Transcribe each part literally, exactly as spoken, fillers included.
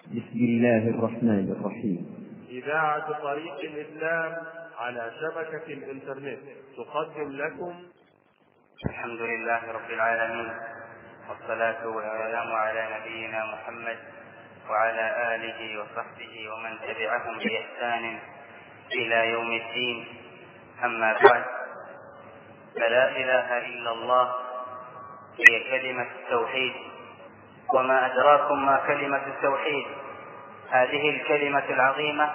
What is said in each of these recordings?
بسم الله الرحمن الرحيم. إذاعة طريق الإسلام على شبكة الإنترنت تقدم لكم. الحمد لله رب العالمين، والصلاة والسلام على نبينا محمد وعلى آله وصحبه ومن تبعهم بإحسان إلى يوم الدين. أما بعد، فلا إله إلا الله هي كلمة التوحيد. وما أدراكم ما كلمة التوحيد؟ هذه الكلمة العظيمة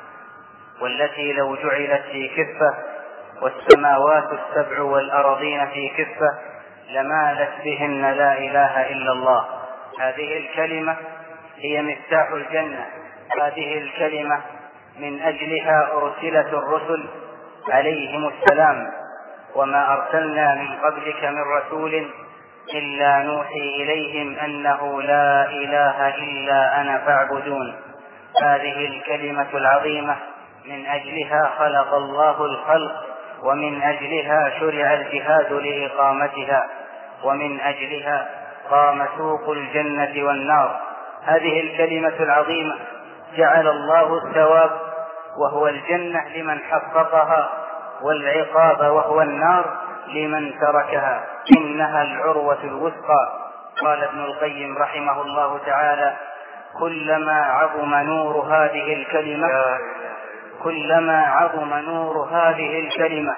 والتي لو جعلت في كفة والسماوات السبع والأرضين في كفة لمالت بهن لا إله إلا الله. هذه الكلمة هي مفتاح الجنة. هذه الكلمة من أجلها أرسلت الرسل عليهم السلام، وما أرسلنا من قبلك من رسول إلا نوحي إليهم أنه لا إله إلا أنا فاعبدون. هذه الكلمة العظيمة من أجلها خلق الله الخلق، ومن أجلها شرع الجهاد لإقامتها، ومن أجلها قام سوق الجنة والنار. هذه الكلمة العظيمة جعل الله الثواب وهو الجنة لمن حققها، والعقاب وهو النار لمن تركها. إنها العروة الوثقى. قال ابن القيم رحمه الله تعالى: كلما عظم نور هذه الكلمة كلما عظم نور هذه الكلمة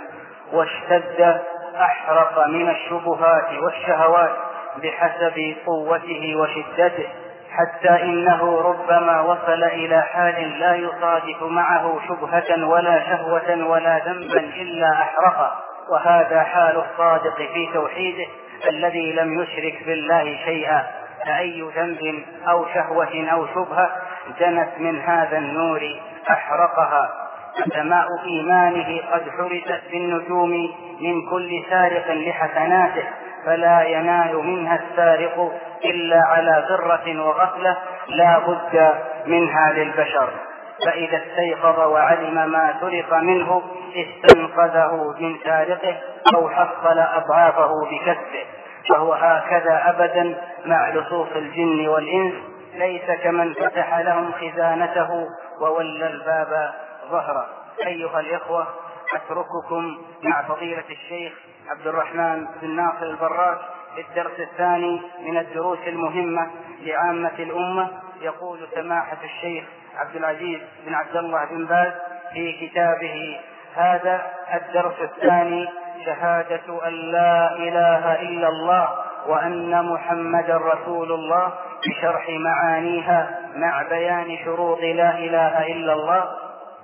واشتد أحرق من الشبهات والشهوات بحسب قوته وشدته، حتى إنه ربما وصل إلى حال لا يصادف معه شبهة ولا شهوة ولا ذنبا إلا أحرقه. وهذا حال الصادق في توحيده الذي لم يشرك بالله شيئا. فأي ذنب أو شهوة أو شبهة جنت من هذا النور أحرقها. سماء إيمانه قد حرست بالنجوم من كل سارق لحسناته، فلا ينال منها السارق إلا على ذرة وغفلة لا بد منها للبشر. فإذا استيقظ وعلم ما سرق منه استنقذه من سارقه أو حصل أضعافه بكسبه. فهو هكذا أبدا مع لصوص الجن والإنس، ليس كمن فتح لهم خزانته وولى الباب ظهره. أيها الإخوة، أترككم مع فضيلة الشيخ عبد الرحمن بن ناصر البراك في الدرس الثاني من الدروس المهمة لعامة الأمة. يقول سماحة الشيخ عبد العزيز بن عبد الله بن باز في كتابه هذا الدرس الثاني: شهادة أن لا إله إلا الله وأن محمد رسول الله، بشرح معانيها مع بيان شروط لا إله إلا الله.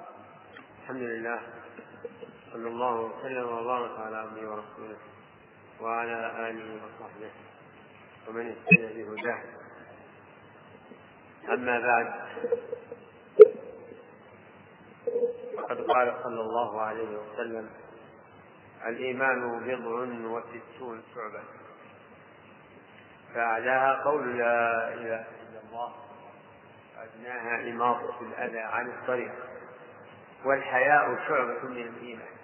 الحمد لله، صلى الله وسلم وبارك على عبده ورسوله وعلى آله وصحبه ومن اهتدى بهداه. أما بعد، فقد قال صلى الله عليه وسلم: الإيمان بضع وستون شعبة، فأعلاها قول لا إله إلا الله، وأدناها إماطة الأذى عن الطريق، والحياء شعبة من الإيمان.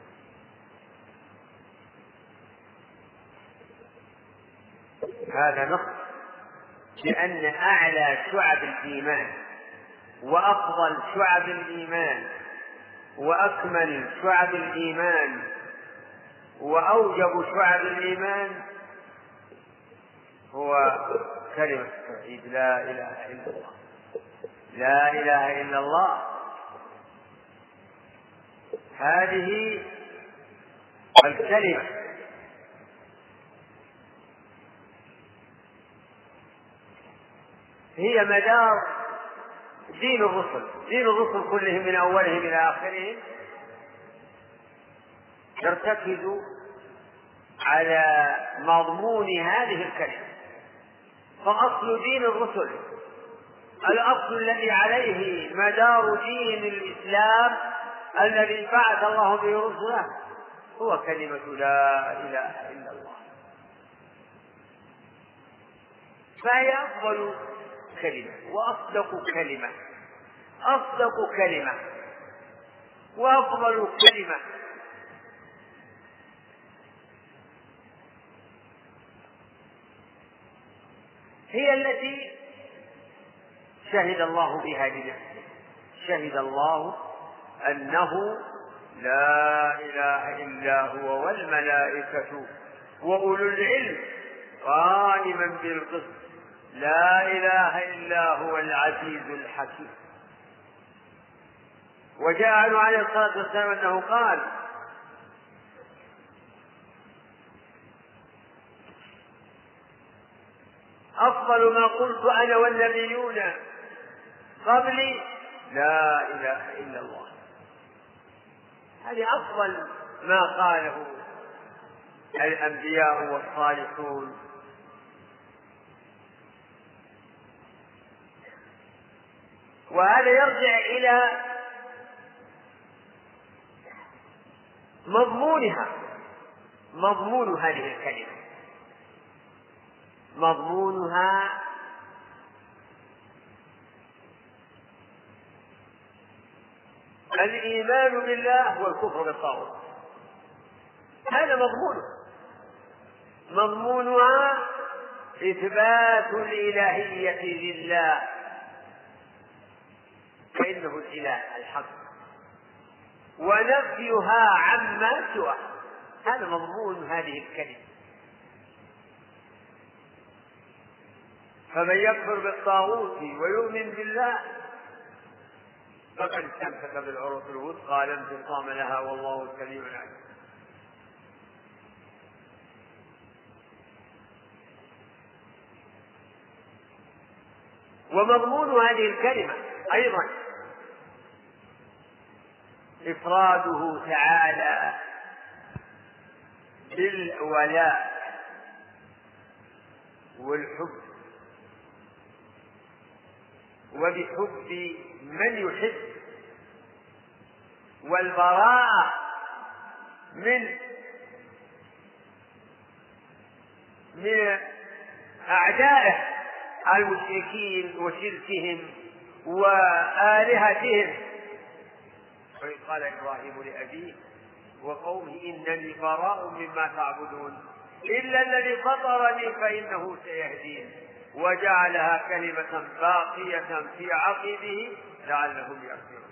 هذا نص بأن أعلى شعب الإيمان وأفضل شعب الإيمان وأكمل شعب الإيمان وأوجب شعب الإيمان هو كلمة التوحيد: لا إله إلا الله. لا إله إلا الله هذه الكلمة هي مدار دين الرسل. دين الرسل كلهم من أولهم إلى آخرهم يرتكز على مضمون هذه الكلمة. فأصل دين الرسل، الأصل الذي عليه مدار دين الإسلام الذي بعث الله به رسله، هو كلمة لا إله إلا الله. فهي أفضل كلمة وأصدق كلمة، أصدق كلمة وأفضل كلمة. هي التي شهد الله بها لنفسه، شهد الله أنه لا إله إلا هو والملائكة وأولو العلم قائما بالقسط لا إله إلا هو العزيز الحكيم. وجاء عنه عليه الصلاة والسلام أنه قال: أفضل ما قلت أنا والنبيون قبلي لا إله إلا الله. هذه أفضل ما قاله الأنبياء والصالحون. وهذا يرجع إلى مضمونها، مضمون هذه الكلمة، مضمونها الإيمان بالله والكفر بالطاغوت. هذا مضمونها، مضمونها إثبات الإلهية لله فإنه الإله الحق، ونفيها عما سواه. هذا مضمون هذه الكلمة. فمن يكفر بالطاغوت ويؤمن بالله فقد استمسك بالعروة الوثقى لا انفصام لها والله سميع عليم. ومضمون هذه الكلمة أيضا إفراده تعالى بالولاء والحب، وبحب من يحب، والبراءة من من أعدائه المشركين وشركهم وآلهتهم. قال إبراهيم لأبيه وقومه إنني براء مما تعبدون إلا الذي فطرني فإنه سيهدين وجعلها كلمة باقية في عقبه لعلهم يرجعون.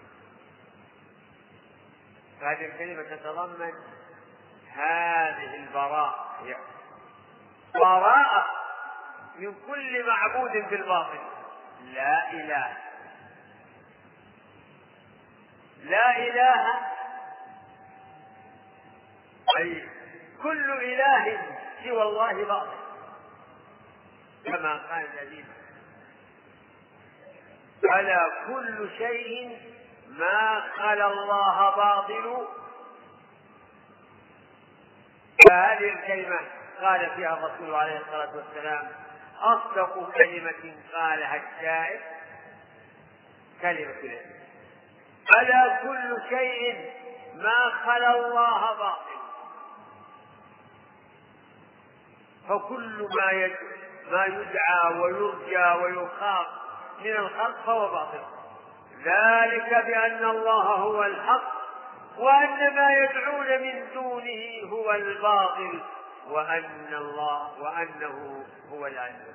فهذه الكلمة تتضمن هذه البراءة، براءة من كل معبود بالباطل. لا إله لا إله أي كل إله سوى الله باطل، كما قال الذين ألا كل شيء ما خلا الله باطل. فهذه الكلمة قال فيها الرسول عليه الصلاة والسلام: أصدق كلمة قالها الشاعر كلمة الإله. ألا كل شيء ما خلا الله باطل. فكل ما يدعى ما يدعى ويرجى ويخاف من الخلق فهو باطل، ذلك بأن الله هو الحق وأن ما يدعون من دونه هو الباطل وأن الله وأنه هو العلي.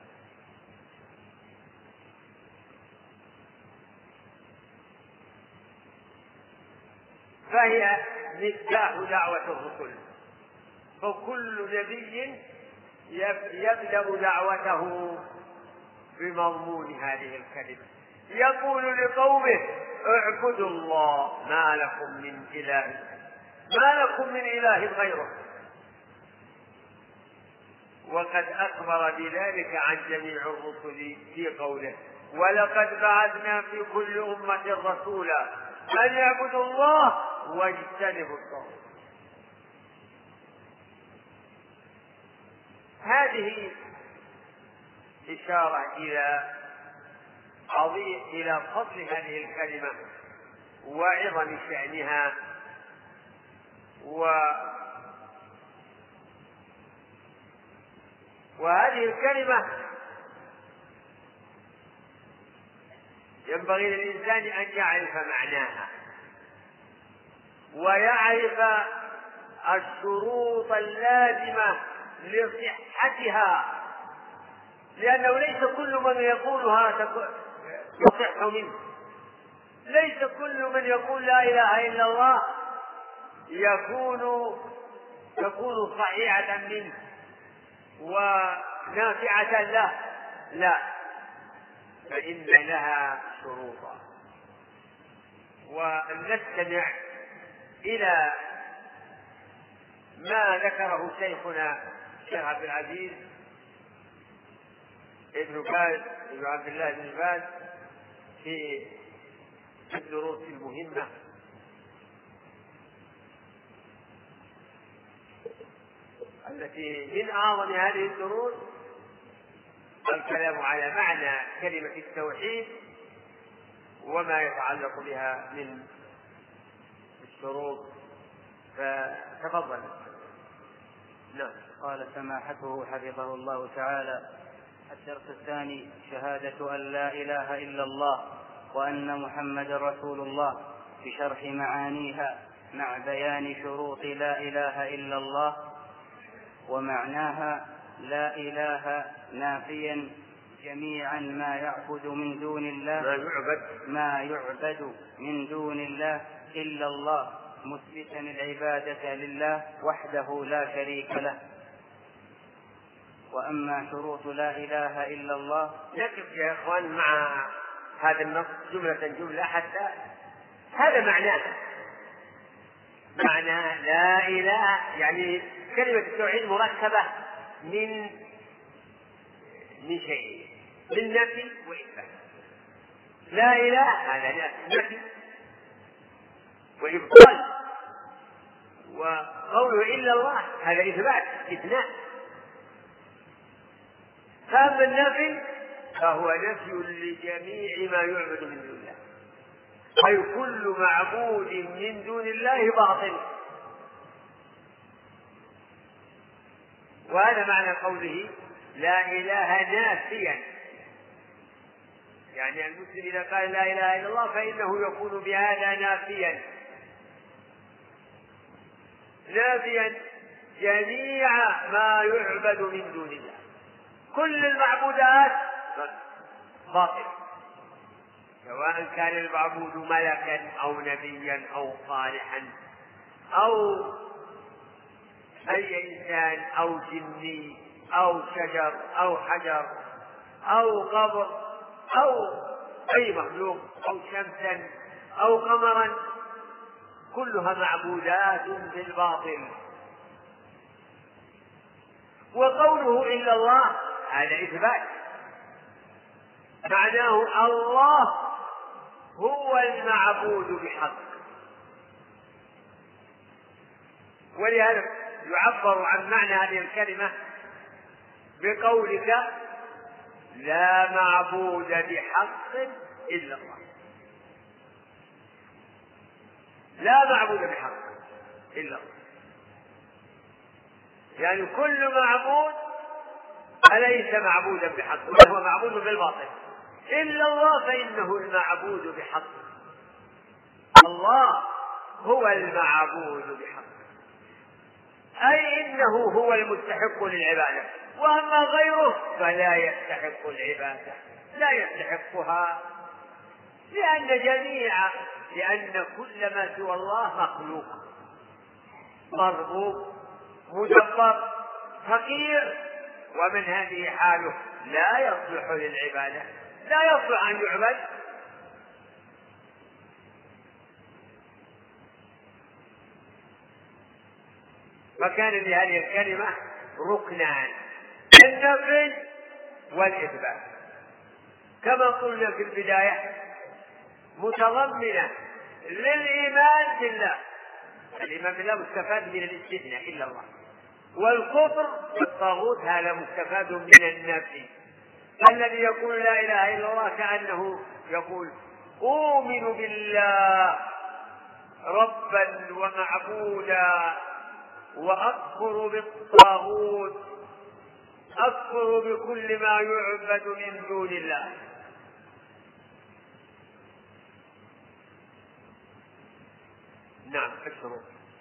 فهي مفتاح دعوة الرسل، فكل نبي يبدأ دعوته بمضمون هذه الكلمة، يقول لقومه: اعبدوا الله ما لكم من إله ما لكم من إله غيره. وقد أخبر بذلك عن جميع الرسل في قوله: ولقد بعثنا في كل أمة رسولا أن يعبدوا الله واجتنبوا الطاغوت. هذه إشارة إلى عظيم إلى فضل هذه الكلمة وعظم شأنها و وهذه الكلمة ينبغي للإنسان أن يعرف معناها ويعرف الشروط اللازمة لصحتها، لأنه ليس كل من يقولها يصح منه. ليس كل من يقول لا إله إلا الله يكون تكون صحيحة منه ونافعة له، لا، فإن لها شروطا. ونستمع إلى ما ذكره شيخنا الشيخ عبد العزيز ابن باز ابن عبد الله بن باز في الدروس المهمة التي من أعظم هذه الدروس الكلام على معنى كلمة التوحيد وما يتعلق بها من الشروط. فتفضل. نعم. قال سماحته حفظه الله تعالى: الدرس الثاني: شهادة أن لا إله إلا الله وأن محمد رسول الله، بشرح معانيها مع بيان شروط لا إله إلا الله. ومعناها: لا إله نافيا جميعا ما يعبد من دون الله ما يعبد ما يعبد من دون الله إلا الله، مثبتا العبادة لله وحده لا شريك له. وأما شروط لا إله إلا الله، نقف يا إخوان مع هذا النص جملة جملة حتى هذا معناه. معنى لا إله يعني كلمة التوحيد مركبة من من شيء، من نفي وإثبات. لا إله هذا نفي وإبطال، وقوله إلا الله هذا إثبات استثناء. فأما النفي فهو نفي لجميع ما يعبد من دون الله، أي كل معبود من دون الله باطل. وهذا معنى قوله لا إله نافيا، يعني المسلم إذا قال لا إله إلا الله فإنه يكون بهذا نافيا نافيا جميع ما يعبد من دون الله. كل المعبودات باطلة، سواء كان المعبود ملكا أو نبيا أو صالحا أو أي إنسان أو جني أو شجر أو حجر أو قبر أو أي مخلوق أو شمسا أو قمرا، كلها معبودات بالباطل. وقوله إلا الله هذا إثبات، معناه الله هو المعبود بحق. ولهذا يعبر عن معنى هذه الكلمة بقولك لا معبود بحق إلا الله. لا معبود بحق إلا الله، يعني كل معبود أليس معبودا بحق، بل هو معبود بالباطل. إلا الله فإنه المعبود بحق. الله هو المعبود بحق، أي إنه هو المستحق للعبادة، وأما غيره فلا يستحق العبادة، لا يستحقها، لأن جميع لأن كل ما سوى الله مخلوق مربوب مدبر فقير، ومن هذه حاله لا يصلح للعبادة، لا يصلح أن يعبد. فكان لهذه الكلمة ركنان: النفي والإثبات، كما قلنا في البداية، متضمنة للإيمان بالله. الإيمان بالله مستفاد من الاستثناء إلا الله، والكفر بالطاغوت هذا مستفاد من النفي. فالذي يقول لا إله إلا الله كأنه يقول أؤمن بالله ربا ومعبودا وأكفر بالطاغوت، أكفر بكل ما يعبد من دون الله. نعم. الشروط.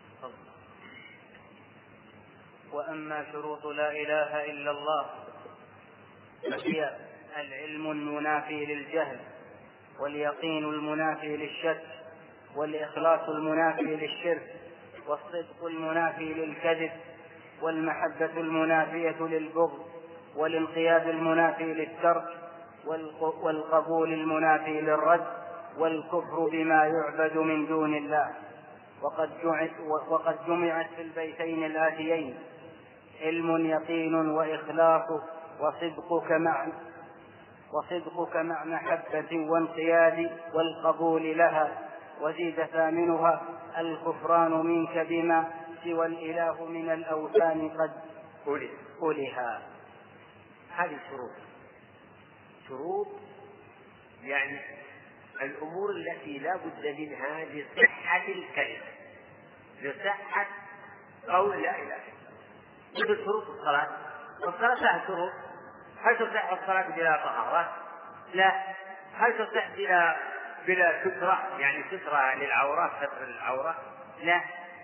وأما شروط لا إله إلا الله فهي العلم المنافي للجهل واليقين المنافي للشك، والإخلاص المنافي للشرك، والصدق المنافي للكذب، والمحبة المنافية للبغض، والانقياد المنافي للترك، والقبول المنافي للرد، والكفر بما يعبد من دون الله. وقد وقد جمعت في البيتين الآتيين علم يقين وإخلاص وصدقك مع وصدقك مع محبة وانقياد والقبول لها، وزيد ثامنها الكفران منك بما سوى الإله من الأوثان قد أولها. هذه شروط شروط يعني الأمور التي لا بد منها لصحة الكلمة، لصحة قول لا إله. مثل شروط الصلاة، الصلاة لها شروط. هل تصح الصلاة بلا طهارة؟ لا. هل تصح بلا بلا سترة، يعني سترة للعورة، ستر للعورة؟ لا.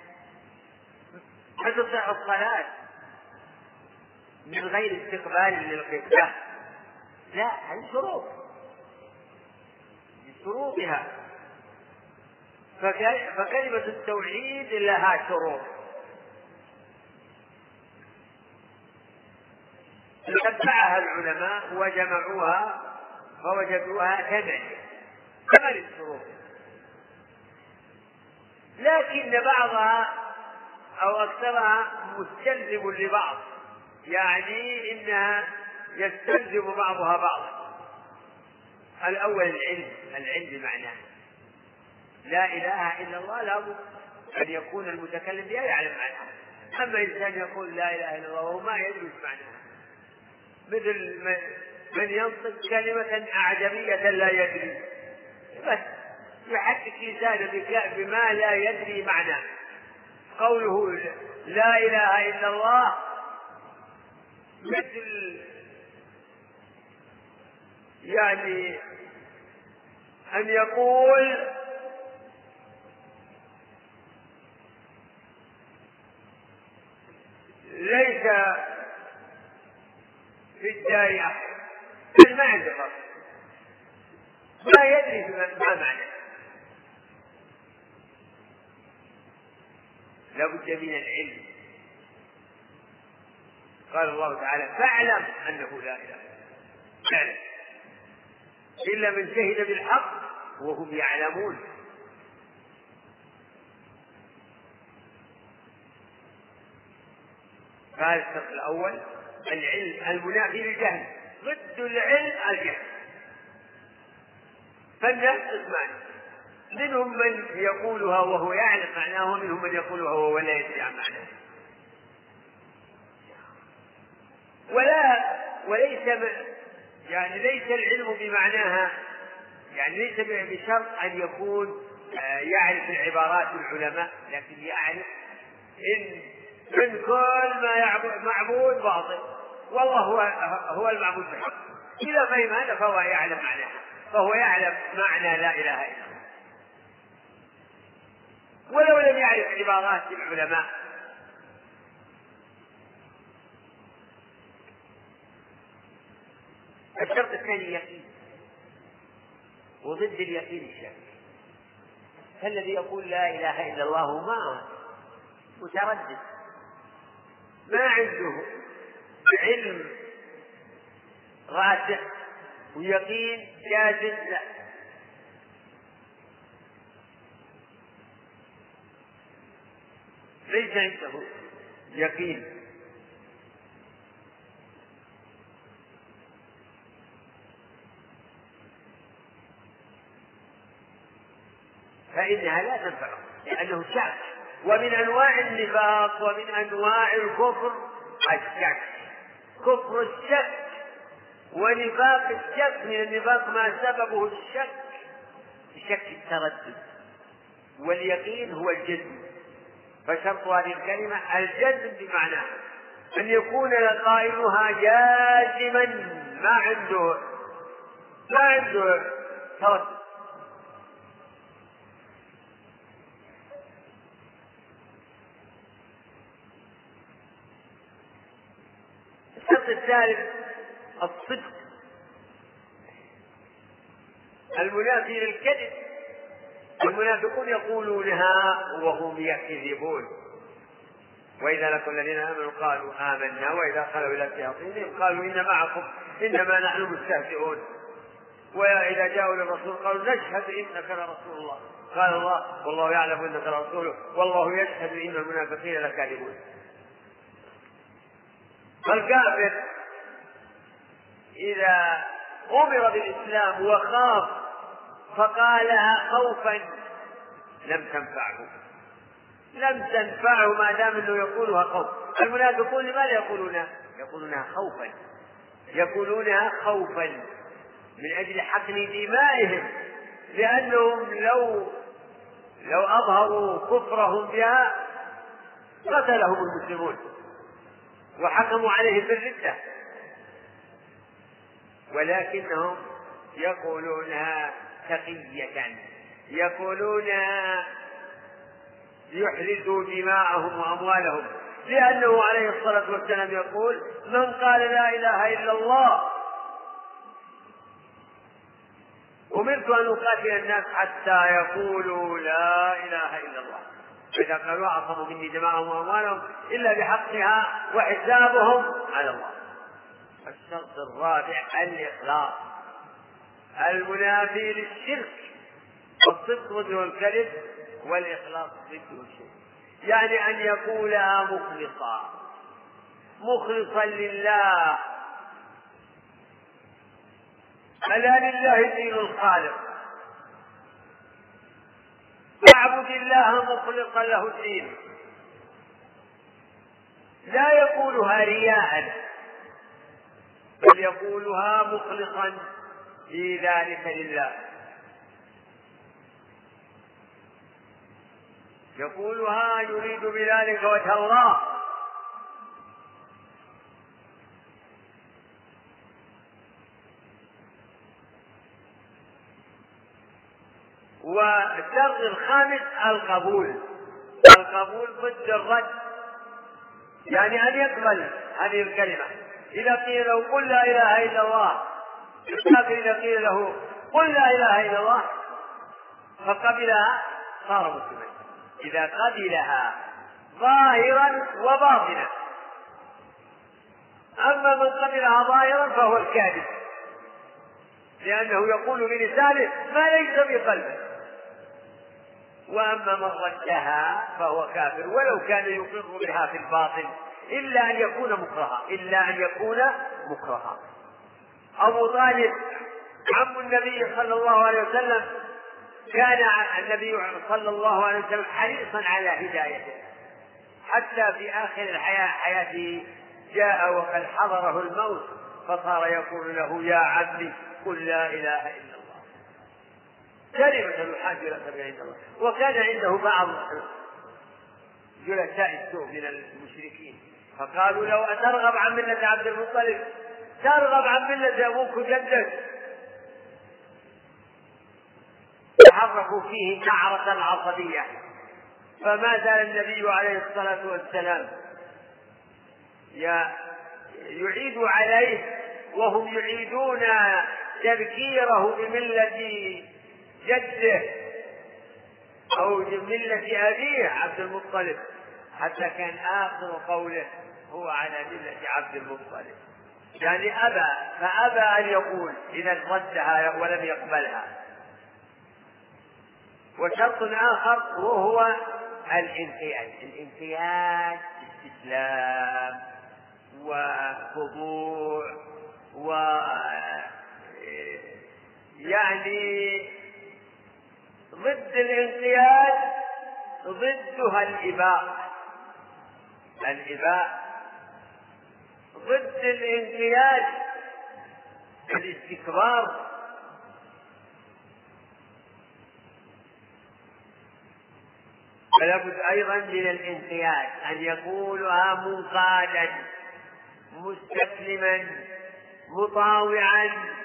هل تصح الصلاة من غير استقبال للقبلة؟ لا. هذه شروط بشروطها. فكلمة التوحيد لها شروط. تتبعها العلماء وجمعوها فوجدوها ثمانية ثمان شروط، لكن بعضها أو أكثرها مستلزم لبعض، يعني إنها يستلزم بعضها بعضا. الأول العلم، العلم بمعناه لا إله إلا الله لابد أن يكون المتكلم بها يعلم معناها. أما إنسان يقول لا إله إلا الله وهو ما يدري معناها، مثل من ينطق كلمة أعجمية لا يدري، بس يحدث لسانه بما لا يدري معناه. قوله لا إله إلا الله مثل يعني أن يقول ليس في الدار أحد، ما عنده فرق، ما يدري ما معنى. لا بد من العلم. قال الله تعالى فاعلم أنه لا إله إلا الله، إلا من شهد بالحق وهم يعلمون. قال الشرط الأول العلم المنافي للجهل، ضد العلم الجهل. فالناس قسمان، منهم من يقولها وهو يعلم معناه، ومنهم من يقولها وهو لا يدري عن معناه. ولا وليس يعني ليس العلم بمعناها، يعني ليس بشرط أن يكون يعرف العبارات العلماء، لكن يعرف إن من كل ما يعبد معبود باطل والله هو هو المعبود بحق. إذا فهم هذا فهو يعلم معناها، فهو يعلم معنى لا إله إلا الله. ولو لم يعرف عبارات العلماء. الشرط الثاني يقين، وضد اليقين الشك. فالذي يقول لا إله إلا الله ما متردد، ما عنده علم راسخ ويقين جازم، لا. ليس عنده يقين. فإنها لا تنفعه لأنه شك. ومن أنواع النفاق ومن أنواع الكفر الشك، كفر الشك ونفاق الشك. من النفاق ما سببه الشك، الشك التردد، واليقين هو الجزم. فشرط هذه الكلمة الجزم بمعنى أن يكون قائلها جازما ما عنده ما عنده تردد. الشرط الثالث الصدق المنافي للكذب. المنافقون يقولونها وهم يكذبون. وإذا لقوا الذين آمنوا قالوا آمنا وإذا خلوا إلى شياطينهم قالوا إن معكم إنما نحن مستهزئون. وإذا جاءوا للرسول قالوا نشهد إنك لرسول الله قال الله والله يعلم إنك لرسوله والله يشهد إن المنافقين لكاذبون. فالكافر إذا أمر بالإسلام وخاف فقالها خوفا لم تنفعه لم تنفعه ما دام أنه يقولها خوف. المنافقون لماذا يقولونها؟ يقولونها خوفا يقولونها خوفا من أجل حقن دمائهم، لأنهم لو لو أظهروا كفرهم بها قتلهم المسلمون وحكموا عليهم بالردة، ولكنهم يقولونها تقية، يقولونها ليحرزوا دماءهم وأموالهم، لأنه عليه الصلاة والسلام يقول من قال لا إله إلا الله أمرت أن أقاتل الناس حتى يقولوا لا إله إلا الله، إذا قالوا عصموا مني دماءهم وأموالهم إلا بحقها وحسابهم على الله. الشرط الرابع الإخلاص، المنافي للشرك. والصدق ضد الكذب والإخلاص ضد الشرك، يعني أن يقولها مخلصا مخلصا لله، ألا لله دين الخالق، فاعبد الله مخلصا له الدين. لا يقولها رياء بل يقولها مخلصا في ذلك لله، يقولها يريد بذلك وجه الله. والشرط الخامس القبول، القبول ضد الرد، يعني أن يقبل هذه الكلمة. إذا قيل له قل لا إله إلا الله، إذا قيل له قل لا إله إلا الله فقبلها صار مسلما. إذا قبلها ظاهرا وباطنا. أما من قبلها ظاهرا فهو الكاذب، لأنه يقول بلسانه ما ليس بقلبه. وأما من ردها فهو كافر ولو كان يقر بها في الباطن، إلا أن يكون مكرها إلا أن يكون مكرها. أبو طالب عم النبي صلى الله عليه وسلم كان النبي صلى الله عليه وسلم حريصا على هدايته، حتى في آخر الحياة حياته جاء وقد حضره الموت فصار يقول له يا عمي قل لا إله إلا الله، كلمة يحاج لك عند الله. وكان عنده بعض جلساء السوء من المشركين فقالوا لو أترغب عن ملة عبد المطلب ترغب عن ملة أبوك جدك، تحركوا فيه نعرة عصبية. فما زال النبي عليه الصلاة والسلام يعيد عليه وهم يعيدون تذكيره بملة جده أو بملة أبيه عبد المطلب، حتى كان آخر قوله هو على ملة عبد المطلب، يعني أبى فأبى أن يقول إذا ردها ولم يقبلها. وشرط آخر وهو الانقياد، الانقياد استسلام وخضوع، و يعني ضد الانقياد ضدها الإباء، الإباء ضد الانقياد الاستكبار. فلا بد أيضا من الانقياد، أن يقولها منقادا مستسلما مطاوعا،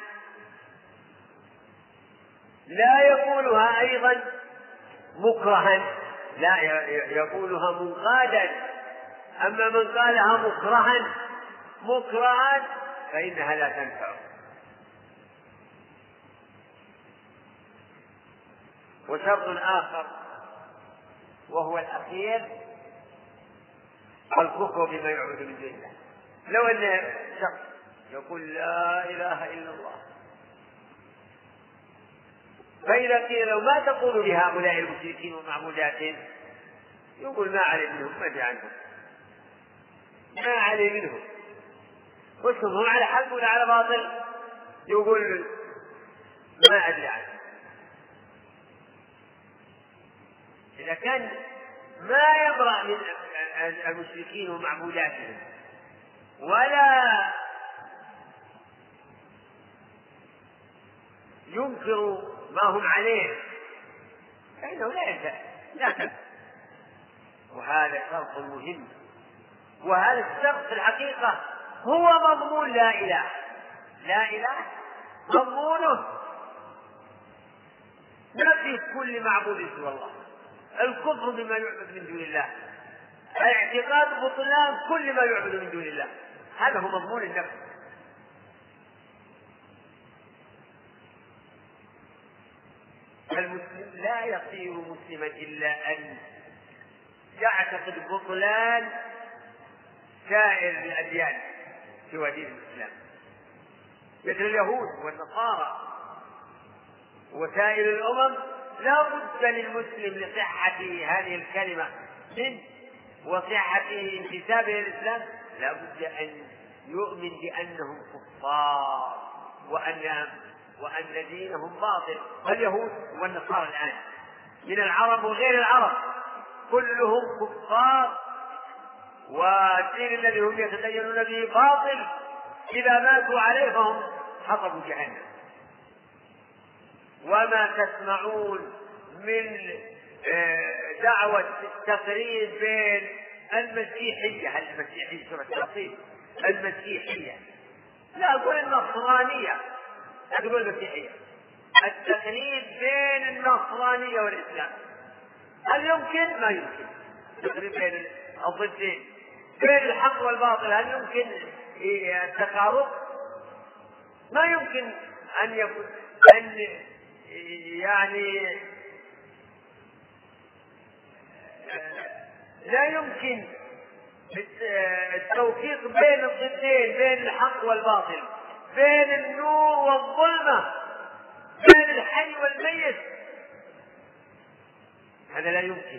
لا يقولها أيضا مكرها، لا يقولها منقادا. أما من قالها مكرها مكرها فإنها لا تنفع. وشرط آخر وهو الأخير الكفر بما يعبد من دون الله. لو أن شخص يقول لا إله إلا الله، فإذا قيل له ما تقول لهؤلاء المشركين ومعبوداتهم، يقول ما علي منهم، ما أدري عنهم، ما علي منهم، وشهم هم على حق ولا على باطل، يقول ما أدري عنهم. إذا كان ما يبرأ من المشركين ومعبوداتهم ولا ينكر ما هم عليه فإنه لا ينتهي لا تنتهي. وهذا شرط مهم، وهذا الشرط في الحقيقة هو مضمون لا إله. لا إله مضمونه نفي كل معبود سوى الله، الكفر بما يعبد من دون الله، اعتقاد بطلان كل ما يعبد من دون الله، هذا هو مضمون النفي. المسلم لا يصير مسلما إلا أن يعتقد بطلان سائر الأديان سوى دين الإسلام، مثل اليهود والنصارى وسائر الأمم. لا بد للمسلم لصحة هذه الكلمة من وصحة انتسابه للإسلام لا بد أن يؤمن بأنهم كفار وأن وأن دينهم باطل. اليهود والنصارى الآن من العرب وغير العرب كلهم كفار، والدين الذي هم يتدينون به باطل، إذا ماتوا عليه فهم حطبوا جهنم. وما تسمعون من دعوة التقريب بين المسيحية المسيحية سورة التقريب المسيحية لا أقول النصرانية، أقول المسيحية، التقريب بين النصرانية والإسلام، هل يمكن؟ ما يمكن. التقريب بين الضدين بين الحق والباطل، هل يمكن التقارب؟ ما يمكن أن يكون أن يعني لا يمكن التوفيق بين الضدين، بين الحق والباطل، بين النور والظلمة، بين الحي والميت، هذا لا يمكن.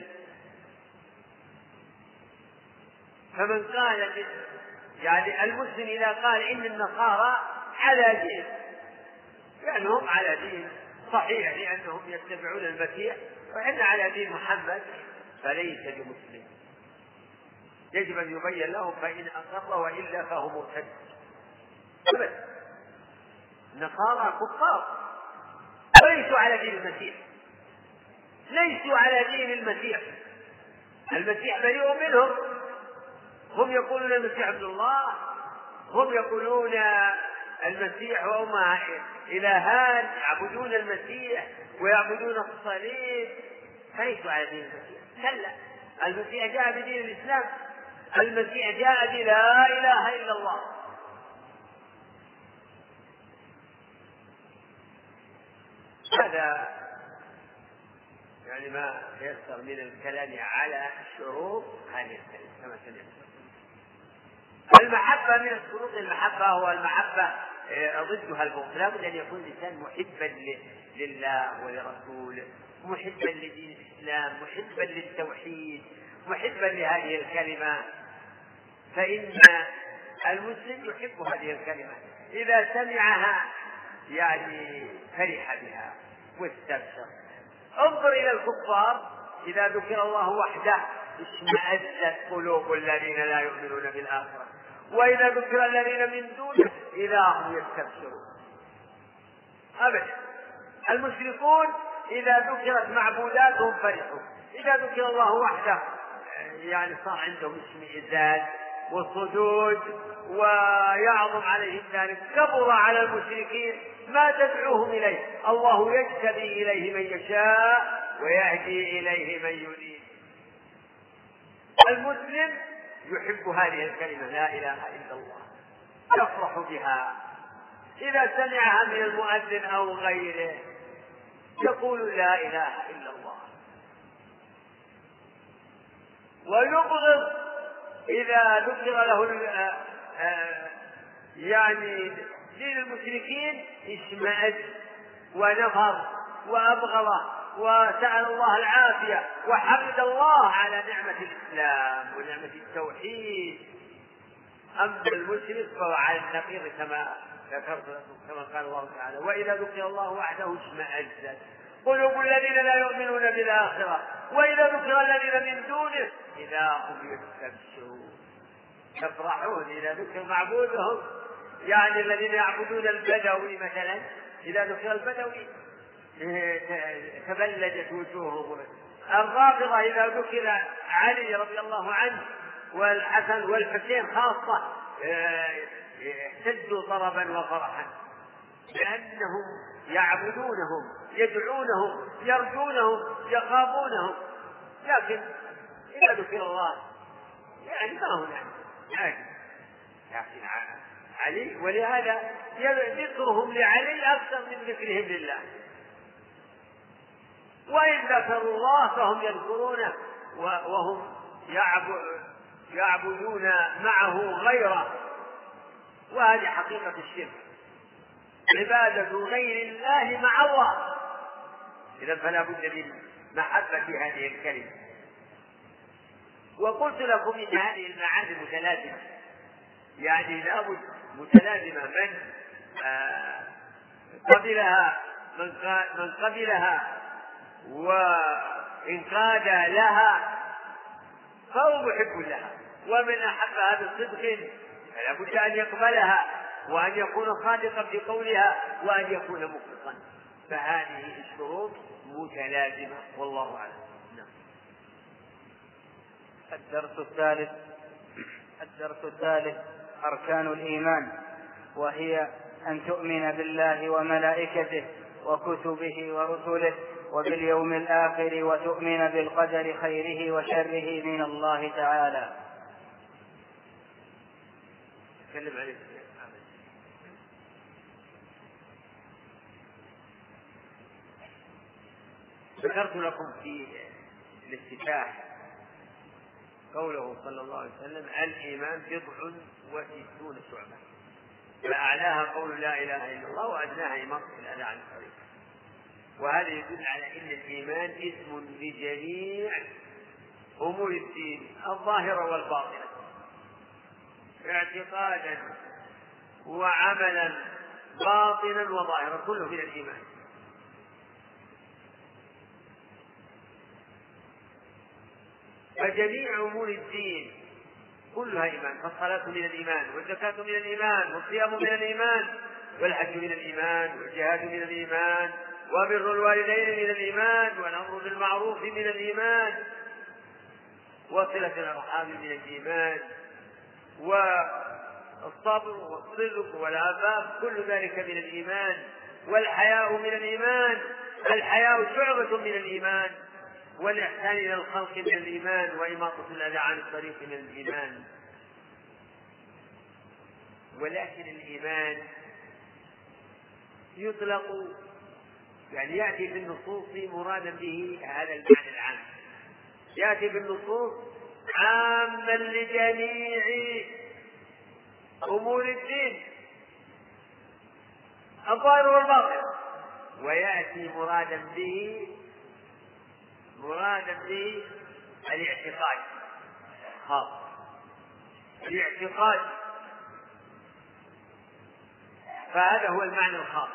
فمن قال يعني المسلم إذا قال إن النصارى على دين لأنهم على دين صحيح لأنهم يتبعون المسيح وإحنا على دين محمد فليس بمسلم، يجب أن يبين لهم فإن أقر وإلا فهو مرتد. أبدا، النصارى كفار ليسوا على دين المسيح، ليسوا على دين المسيح، المسيح بريء منهم. هم يقولون المسيح عبد الله، هم يقولون المسيح وهما إلهان، يعبدون المسيح ويعبدون الصليب، ليسوا على دين المسيح. كلا، المسيح جاء بدين الإسلام، المسيح جاء بلا إله إلا الله. هذا يعني ما يسر من الكلام على شروط هذه الكلمة كما سمعت. المحبة من الشروط المحبة هو المحبة ضدها البغض، لا بد أن يكون الإنسان محبا لله ولرسوله، محبا لدين الإسلام، محبا للتوحيد، محبا لهذه الكلمة، فإن المسلم يحب هذه الكلمة، إذا سمعها يعني فرح بها واستبشر. انظر إلى الكفار إذا ذكر الله وحده اشمأزت قلوب الذين لا يؤمنون بالآخرة، وإذا ذكر الذين من دونه إذا هم يستبشرون. أبدا، المشركون إذا ذكرت معبوداتهم فرحوا، إذا ذكر الله وحده يعني صار عندهم اشمئزاز وصدود ويعظم عليهم ذلك. كبر على المشركين ما تدعوهم إليه، الله يجتبي إليه من يشاء ويهدي إليه من يريد. المسلم يحب هذه الكلمة لا إله إلا الله، يفرح بها إذا سمعها من المؤذن أو غيره، يقول لا إله إلا الله. ويبغض إذا ذكر له يعني دين المشركين اشمئز ونفر وأبغضه وسأل الله العافية وحمد الله على نعمة الإسلام ونعمة التوحيد. أما المشرك فهو على النقيض كما ذكرت لكم، كما قال الله تعالى: وإذا ذكر الله وحده اشمئزت قلوب الذين لا يؤمنون بالآخرة وإذا ذكر الذين من دونه إذا هم يستبشرون. يفرحون إذا ذكر معبودهم، يعني الذين يعبدون البدوي مثلا، إذا ذكر البدوي تبلجت وجوههم. الرافضة إذا ذكر علي رضي الله عنه والحسن والحسين خاصة اهتزوا طربا وفرحا، لأنهم يعبدونهم يدعونهم يرجونهم يخافونهم. لكن إذا ذكر الله يعني ما هنا عادي. لكن علي، ولهذا ذكرهم لعلي أكثر من ذكرهم لله. وإن ذكروا الله فهم يذكرونه وهم يعبدون معه غيره، وهذه حقيقة الشرك، عبادة غير الله مع الله. إذا فلا بد من محبة هذه الكلمة. وقلت لكم إن هذه المعاني متلازمة، يعني لا بد متلازمة. من قبلها من قبلها وانقاد لها فهو محب لها، ومن أحبها بصدق فلا بد أن يقبلها وأن يكون صادقا في قولها وأن يكون مخلصا. فهذه الشروط متلازمة والله أعلم. نعم. الدرس الثالث الدرس الثالث أركان الإيمان، وهي أن تؤمن بالله وملائكته وكتبه ورسله وباليوم الآخر، وتؤمن بالقدر خيره وشره من الله تعالى. تكلم عليه. ذكرت لكم في الافتتاح قوله صلى الله عليه وسلم: الإيمان بضع وستون شعبة، فأعلاها قول لا إله إلا الله وأدناها إماطة الأذى عن الطريق. وهذا يدل على أن الإيمان اسم لجميع أمور الدين الظاهرة والباطنة، اعتقادا وعملا باطنا وظاهرا، كله من الإيمان. فجميع أمور الدين كلها إيمان، فالصلاة من الإيمان، والزكاة من الإيمان، والصيام من الإيمان، والحج من الإيمان، والجهاد من الإيمان، وبر الوالدين من الإيمان، والأمر بالمعروف من الإيمان، وصلة الأرحام من الإيمان، والصبر والصدق والعفاف كل ذلك من الإيمان، والحياء من الإيمان، الحياء شعبة من الإيمان، والإحسان إلى الخلق من الإيمان، وإماطة الأذى عن الطريق من الإيمان. ولكن الإيمان يطلق، يعني يأتي بالنصوص مرادا به هذا المعنى العام، يأتي بالنصوص عاما لجميع أمور الدين الظاهر والباطن، ويأتي مرادا به مرادا به الاعتقاد خاص، الاعتقاد، فهذا هو المعنى الخاص.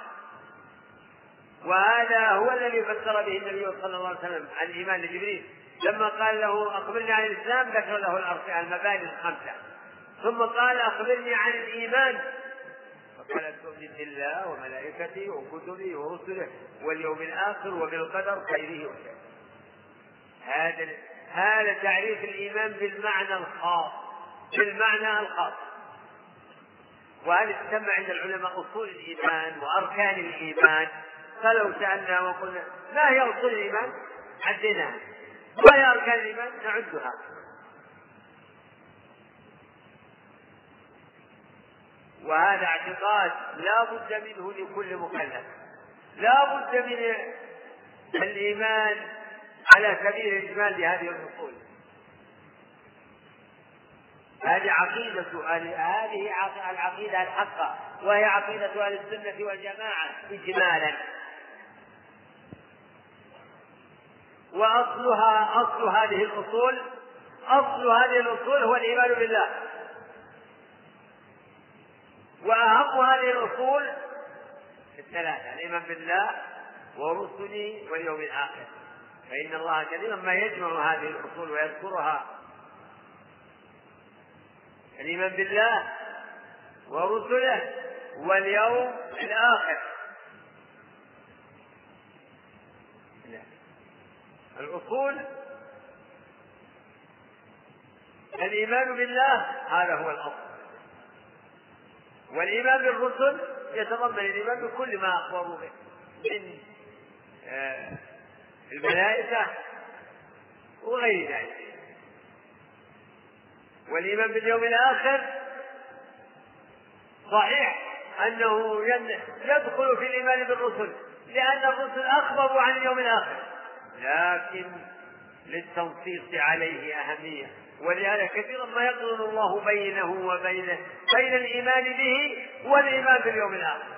وهذا هو الذي فسر به النبي صلى الله عليه وسلم عن الإيمان لجبريل لما قال له: أخبرني عن الإسلام، ذكر له الأركان المباني الخمسة، ثم قال: أخبرني عن الإيمان، فقال: تؤمن بالله وملائكته وكتبه ورسله واليوم الآخر وبالقدر خيره وشره. هذا هذا تعريف الإيمان بالمعنى الخاص، بالمعنى الخاص. وهذا تسمى عند العلماء أصول الإيمان وأركان الإيمان. فلو سألنا وقلنا: ما هي أصول الإيمان؟ عديناها. ما هي أركان الإيمان؟ نعدها. وهذا اعتقاد لا بد منه لكل مكلف، لا بد من الإيمان على سبيل الإجمال بهذه الأصول. هذه عقيدة هذه العقيدة الحقة، وهي عقيدة أهل السنة والجماعة إجمالا. وأصلها أصل هذه الأصول أصل هذه الأصول هو الإيمان بالله. وأهم هذه الأصول الثلاثة: الإيمان بالله ورسله واليوم الآخر. فإن الله كثيرا ما يجمع هذه الأصول ويذكرها: الإيمان بالله ورسله واليوم الآخر. الأصول: الإيمان بالله هذا هو الأصل، والإيمان بالرسل يتضمن الإيمان بكل ما أخبروا به من الملائكة وغير ذلك. والإيمان باليوم الآخر صحيح أنه يدخل في الإيمان بالرسل، لأن الرسل أخبروا عن اليوم الآخر، لكن للتنصيص عليه أهمية، ولهذا كثيرا ما يقرن الله بينه وبينه بين الإيمان به والإيمان باليوم الآخر.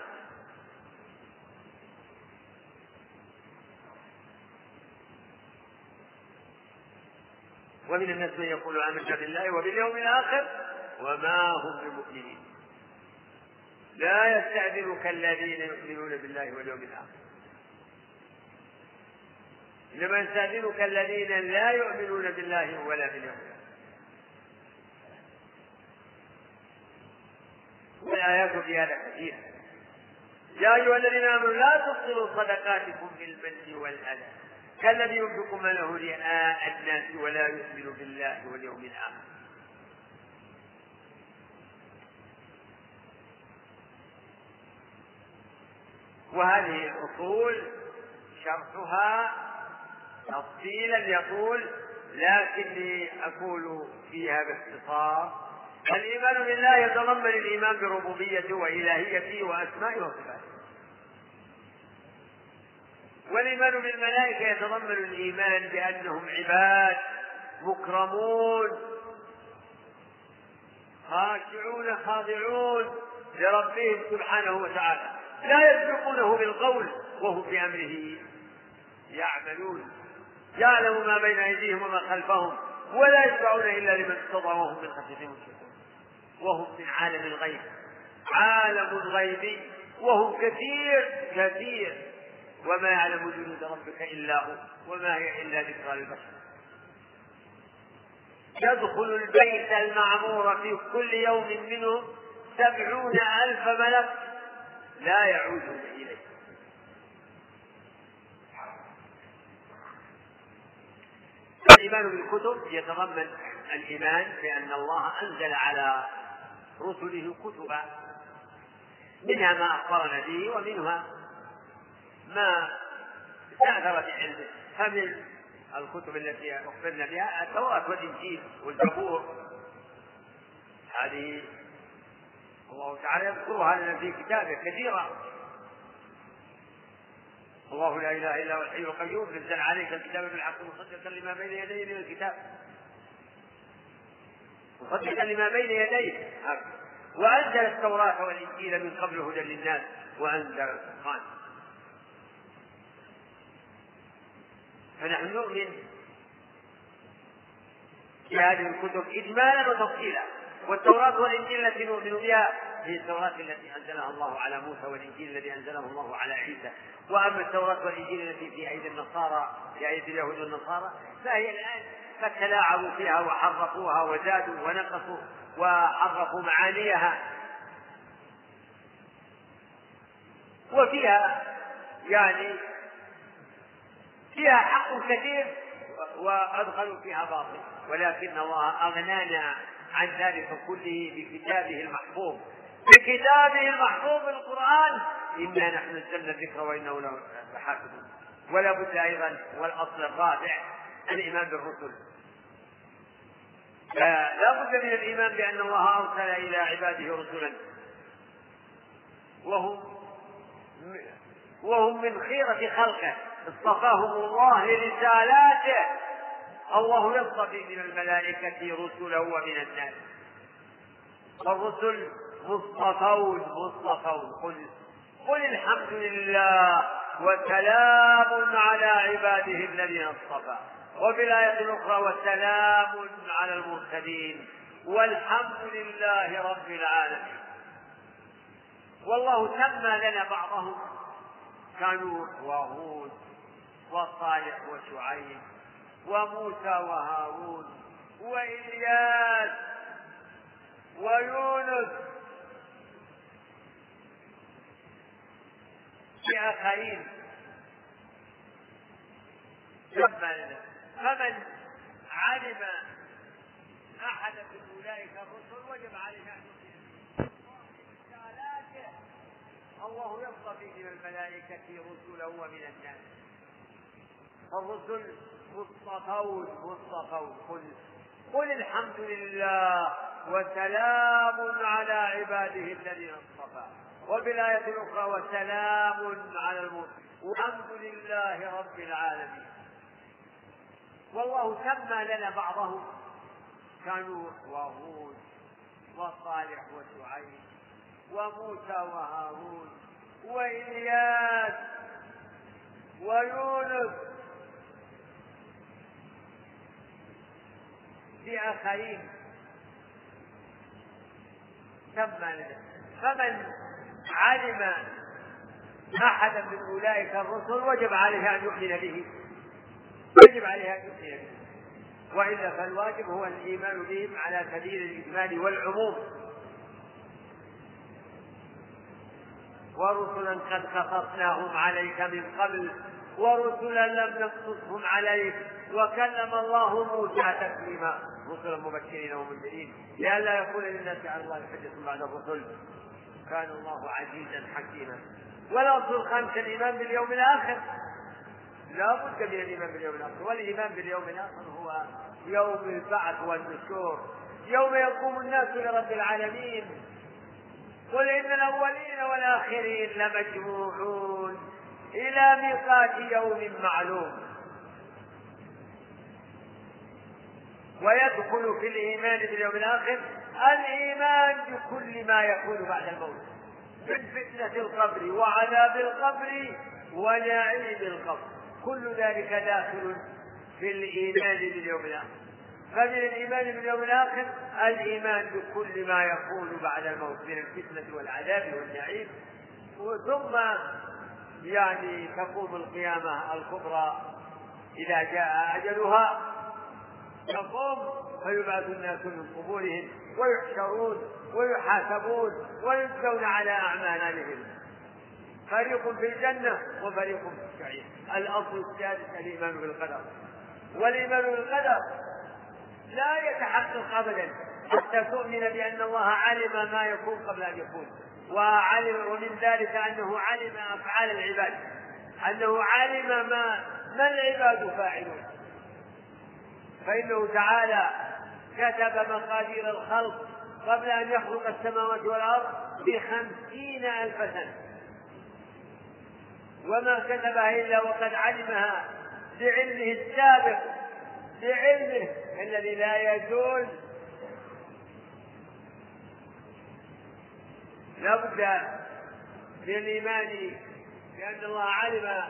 ومن الناس من يقول آمنا بالله وباليوم الآخر وما هم بمؤمنين. لا يستأذنك الذين يؤمنون بالله واليوم الآخر، إنما يستأذنك الذين لا يؤمنون بالله ولا باليوم الآخر. والآيات في هذا كثيرة: يا أيها الذين آمنوا لا تبطلوا صدقاتكم بالمن والأذى كالذي ينفق ماله رئاء الناس ولا يؤمن بالله واليوم الآخر. وهذه الأصول شرحها تفصيلا يطول، لكني أقول فيها باختصار: الإيمان بالله يتضمن الإيمان بربوبيته وإلهيته وأسمائه وصفاته. والإيمان بالملائكة يتضمن الإيمان بأنهم عباد مكرمون خاشعون خاضعون لربهم سبحانه وتعالى، لا يسبقونه بالقول وهم بأمره يعملون، يعلم ما بين أيديهم وما خلفهم ولا يشفعون إلا لمن ارتضى وهم من خشيته مشفقون. وهم من عالم الغيب عالم الغيب وهم كثير كثير، وما يعلم جنود ربك إلا هو وما هي إلا ذكرى للبشر. يدخل البيت المعمور في كل يوم منه سبعون ألف ملك لا يعودون إليه. الإيمان بالكتب يتضمن الإيمان بأن الله أنزل على رسله كتبا، منها ما أخبرنا به ومنها ما استأثر بعلمه. فمن الكتب التي أخبرنا بها التوراة والإنجيل والزبور، هذه الله تعالى يذكرها لنا في كتابه كثيرا: الله لا إله إلا هو الحي القيوم نزل عليك الكتاب بالحق مصدقا لما بين يديه من الكتاب مصدقا لما بين يديه وأنزل التوراة والإنجيل من قبل هدى للناس وأنزل الفرقان. فنحن نؤمن بهذه الكتب إجمالا وتفصيلا. والتوراة والإنجيل التي نؤمن بها هي التوراة التي أنزلها الله على موسى والإنجيل الذي أنزله الله على عيسى. وأما التوراة والإنجيل التي في أيدي النصارى في أيدي اليهود والنصارى فهي الآن قد تلاعبوا فيها وحرفوها وزادوا ونقصوا وحرفوا معانيها، وفيها يعني فيها حق كثير وأدخلوا فيها باطل، ولكن الله أغنانا عن ذلك كله بكتابه المحفوظ بكتابه المحفوظ القرآن: إنا نحن نزلنا الذكر وإنه له لحافظون. ولا بد أيضا والأصل الرابع الإيمان بالرسل. لا بد من الإيمان بأن الله أرسل إلى عباده رسلا وهم وهم من خيرة خلقه اصطفاهم الله لرسالاته. الله يصطفي من الملائكة رسلا ومن الناس، الرسل مصطفون مصطفون قل قل الحمد لله وسلام على عباده الذين اصطفى. وفي الآية الأخرى وسلام على المرسلين والحمد لله رب العالمين. والله سمى لنا بعضهم كنوح وهود وصالح وشعيب وموسى وهارون وإلياس ويونس بآخرين سمى لنا. فمن علم أحد من أولئك الرسل وجب عليه أن يؤمن برسالاته. الله يصطفي من الملائكة رسلا ومن الناس، الرسل مصطفون مصطفون قل قل الحمد لله وسلام على عباده الذين اصطفى. وفي الآية الأخرى وسلام على المرسلين والحمد لله رب العالمين. والله سمى لنا بعضهم كنوح وهود وصالح وشعيب وموسى وهارون وإلياس ويونس بآخرين سمى لنا. فمن علم أحدا من أولئك الرسل وجب عليه أن يؤمن به يجب عليه أن يؤمن به، وإلا فالواجب هو الإيمان بهم على سبيل الإجمال والعموم. ورسلا قد قصصناهم عليك من قبل ورسلا لم نقصصهم عليك وكلم الله موسى تكليما. رسلا مبشرين ومنذرين لئلا يكون للناس على الله حجة بعد الرسل، كان الله عزيزا حكيما. والأصل الخامس الإيمان باليوم الآخر، لا بد من الإيمان باليوم الآخر. والإيمان باليوم الآخر هو يوم البعث والنشور، يوم يقوم الناس لرب العالمين. قل إن الأولين والآخرين لمجموعون إلى ميقات يوم معلوم. ويدخل في الإيمان باليوم الآخر الإيمان بكل ما يكون بعد الموت من فتنة القبر وعذاب القبر ونعيم القبر، كل ذلك داخل في الإيمان باليوم الآخر. فمن الإيمان باليوم الآخر الإيمان بكل ما يكون بعد الموت من الفتنة والعذاب والنعيم. ثم يعني تقوم القيامة الكبرى إذا جاء أجلها، تقوم فيبعث الناس من قبورهم ويحشرون ويحاسبون ويجزون على أعمالهم، فريق في الجنة وفريق في السعير. الأصل السادس الإيمان بالقدر. والإيمان بالقدر لا يتحقق أبدا حتى تؤمن بأن الله علم ما يكون قبل أن يكون، وعلم ومن ذلك أنه علم أفعال العباد، أنه علم ما ما العباد فاعلون. فإنه تعالى كتب مقادير الخلق قبل أن يخلق السماوات والأرض بخمسين ألف سنة، وما كتبها إلا وقد علمها بعلمه السابق، بعلمه الذي لا يزول. لا بد من الإيمان بأن الله علم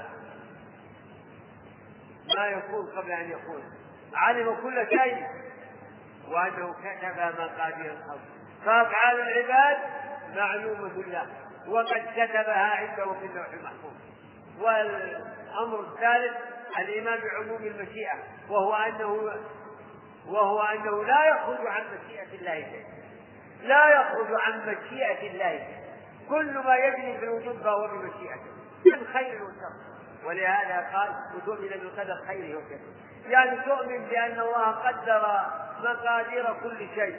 ما يكون قبل أن يكون، علم كل شيء، وأنه كتب مقادير الخلق. فأفعال العباد معلومة له وقد كتبها عنده في اللوح المحفوظ. والأمر الثالث الإيمان بعموم المشيئة، وهو أنه وهو أنه لا يخرج عن مشيئة الله شيء، لا يخرج عن مشيئة الله شيء. كل ما يجري في الوجود فهو بمشيئته من خير وشر. ولهذا قال وتؤمن بالقدر خيره وشره، يعني تؤمن بأن الله قدر مقادير كل شيء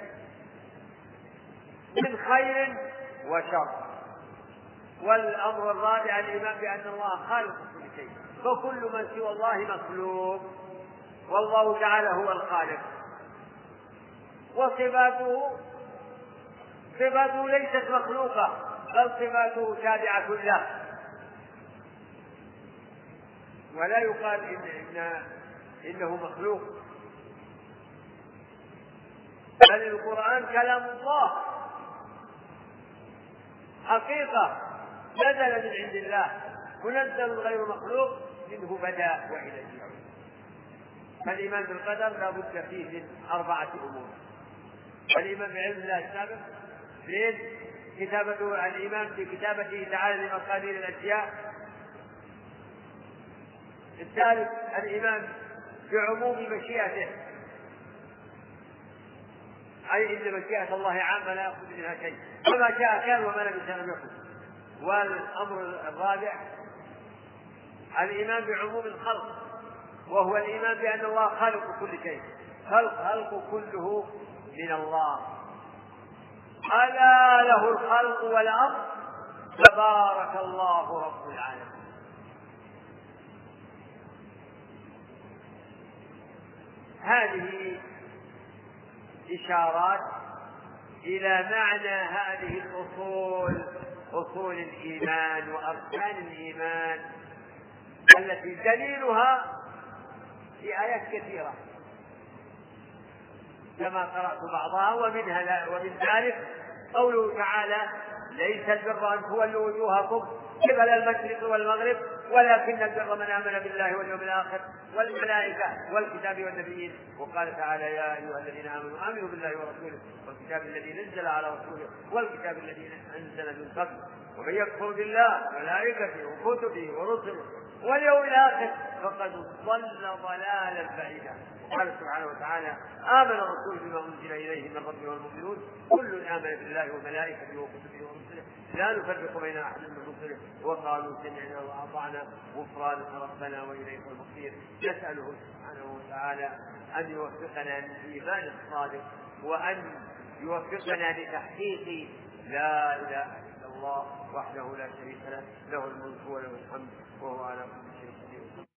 من خير وشر. والأمر الرابع الإيمان بأن الله خالق كل شيء، فكل من سوى الله مخلوق والله تعالى هو الخالق. وصفاته صفاته ليست مخلوقة بل صفاته تابعة له. ولا يقال إن إن إنه مخلوق، بل القرآن كلام الله حقيقة نزل من عند الله منزل غير مخلوق، منه بدأ وإليه يعود. فالإيمان بالقدر لا بد فيه من أربعة أمور: الإيمان بعلم الله السابق، اثنين كتابته، الإيمان بكتابته تعالى لمقادير الأشياء، الثالث الإيمان بعموم مشيئته، أي إن مشيئة الله عامة لا يأخذ منها شيء، وما شاء كان وما لم يشاء لم يكن. والأمر الرابع الإيمان بعموم الخلق، وهو الإيمان بأن الله خالق كل شيء، خلق خلق كله من الله، ألا له الخلق والأمر تبارك الله رب العالمين. هذه إشارات إلى معنى هذه الأصول، أصول الإيمان وأركان الإيمان التي دليلها في آيات كثيرة كما قرأت بعضها، ومنها لا ومن ذلك قوله تعالى: ليس البر أن تولوا وجوهكم قبل المشرق والمغرب ولكن البر من آمن بالله واليوم الآخر والملائكة والكتاب والنبيين. وقال تعالى: يا أيها الذين آمنوا آمنوا بالله ورسوله والكتاب الذي نزل على رسوله والكتاب الذي أنزل من قبل ومن يكفر بالله وملائكته وكتبه ورسله واليوم الآخر فقد ضل ضلالا بعيدا. قال سبحانه وتعالى: آمن الرسول بما أنزل إليه من ربه والمؤمنون كل آمن بالله وملائكته وكتبه ورسله لا نفرق بين أحد من رسله وقالوا سمعنا وأطعنا غفرانك ربنا وإليك المصير. نسأله سبحانه وتعالى أن يوفقنا للإيمان الصادق، وأن يوفقنا لتحقيق لا إله إلا الله وحده لا شريك له، له الملك وله الحمد وهو على كل شيء قدير.